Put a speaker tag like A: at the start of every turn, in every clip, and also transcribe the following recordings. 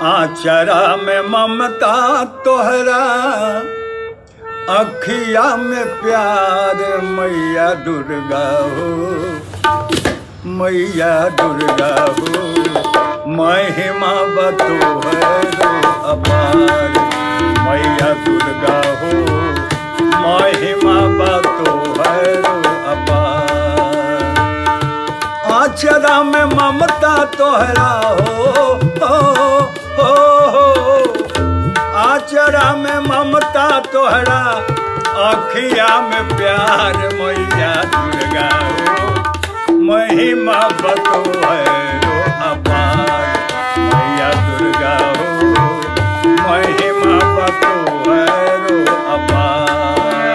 A: आचरा में ममता तोहरा, अखिया में प्यार मैया दुर्गा हो, मैया दुर्गा हो। महिमा बतोहरो अपार मैया दुर्गा हो, महिमा बतोहरो अपार। आचरा में ममता तोहरा हो, आचरा में ममता तोहरा, अखिया में प्यार मैया दुर्गा हो, महिमा बतोहरो अपार मैया दुर्गा हो, महिमा बतोहरो अपार।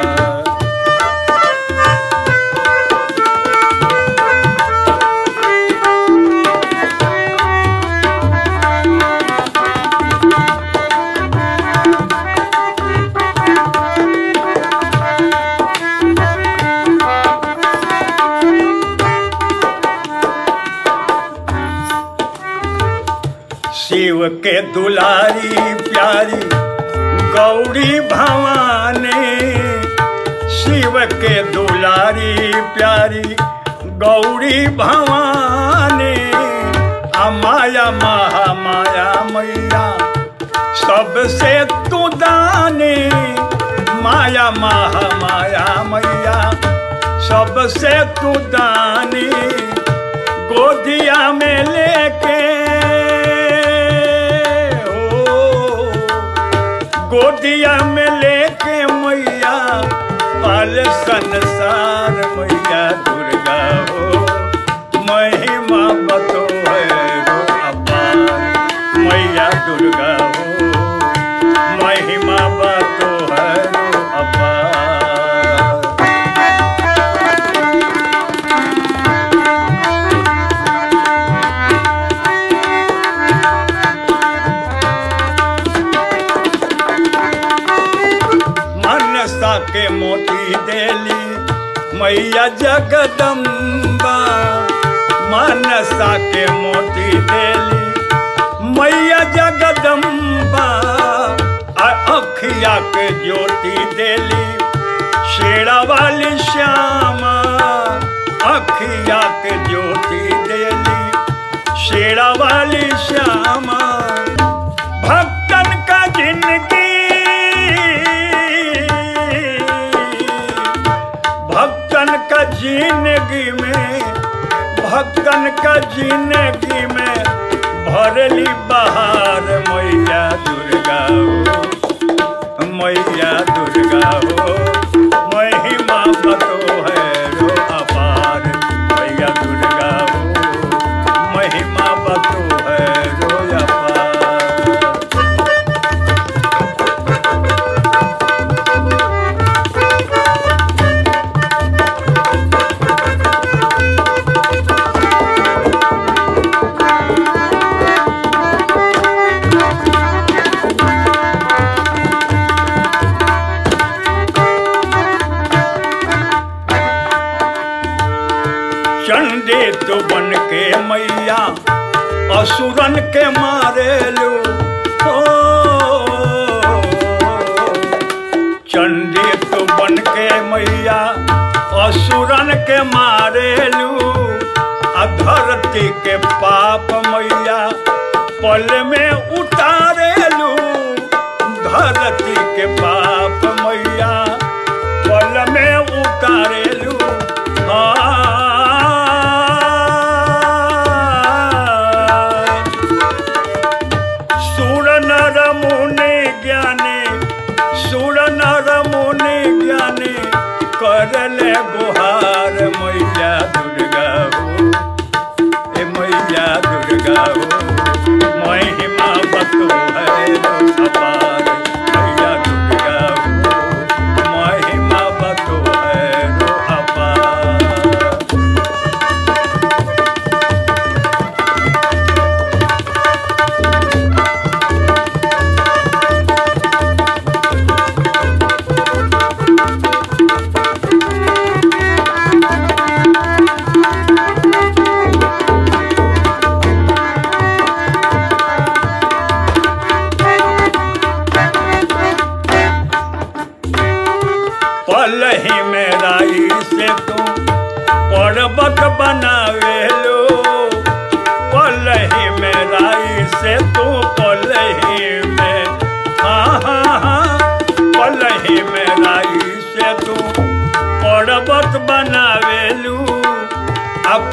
A: शिव के दुलारी प्यारी गौरी भवानी, शिव के दुलारी प्यारी गौरी भवानी। माया महामाया मैया सबसे तू दानी, माया महामाया मैया सबसे तू दानी। गोदिया में लेके गोदिया में लेके मैया पाल संसार मैया दुर्गा हो, महिमा बतोहरो अपार मैया दुर्गा हो, महिमा बतोहरो अपार। के मोती देली मैया जगदम्बा, मानसा के मोती देली मैया जगदम्बा। अखिया के ज्योति देली शेरा वाली श्यामा, अखिया के ज्योति देली शेरा वाली श्यामा। भक्तन का जिंदगी, भक्तन का जिंदगी में, भक्तन का जिंदगी में भरली बहार मैया दुर्गा हो, मैया दुर्गा हो, महिमा बतोहरो अपार मैया दुर्गा हो, महिमा बतोहरो अपार। चंडी तो बन के मैया असुरन के मारेलू, चंडी तो बन के मैया असुरन के मारेलू। धरती के पाप मैया पल में उतारेलू, धरती के पाप मैया पल में उतारेलू। करले गुहार मैया दुर्गा हो, मैया दुर्गा हो, महिमा बतो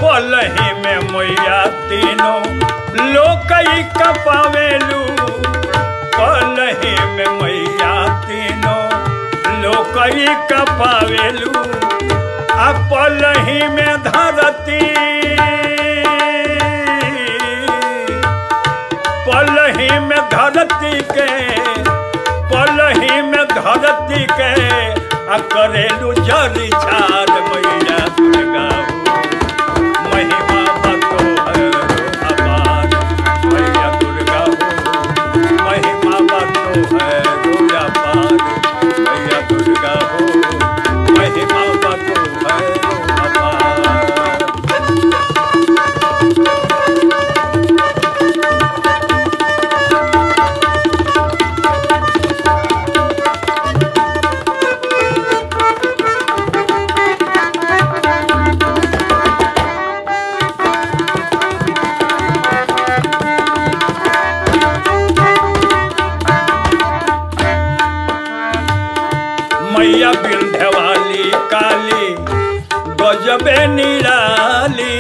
A: पलही में मैया तीनों लोकई कपावेलू पलही में मैया तीनों लोकई कपावेलू आ पलही में धरती पलही में धरती के पलही में धरती के आ करेलू जरी छाड़ मैया दुर्गा महिमा बतो है अपार मैया दुर्गा महिमा बतो है रोया पार मैया दुर्गा महिमा बतो है अपार। मैया विंध्यवाली काली गजबे निराली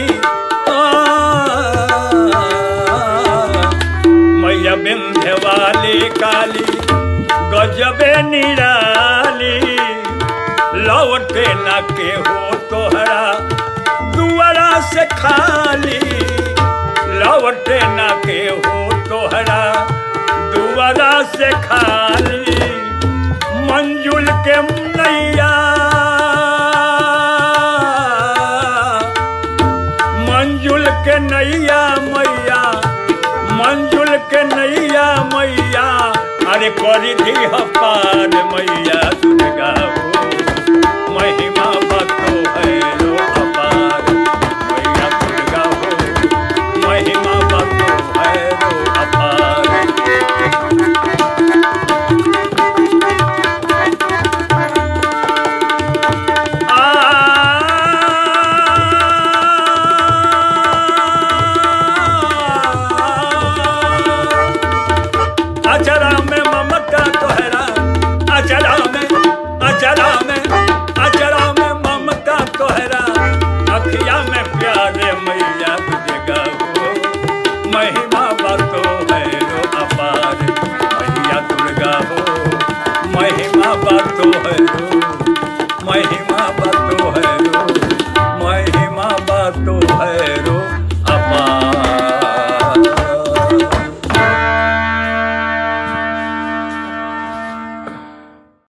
A: मैया विंध्यवाली काली गजबे निराली लौटे न के हो तोहरा दुआरा से खाली लौटे न के हो तोहरा दुआरा से खाली मंजुल के नैया मंजुल के नैया मैया मंजुल के नैया मैया अरे करी दी पार मैया दुर्गा महिमा बतो है रो अपार मैया दुर्गा महिमा बतो है रो अपार। अचर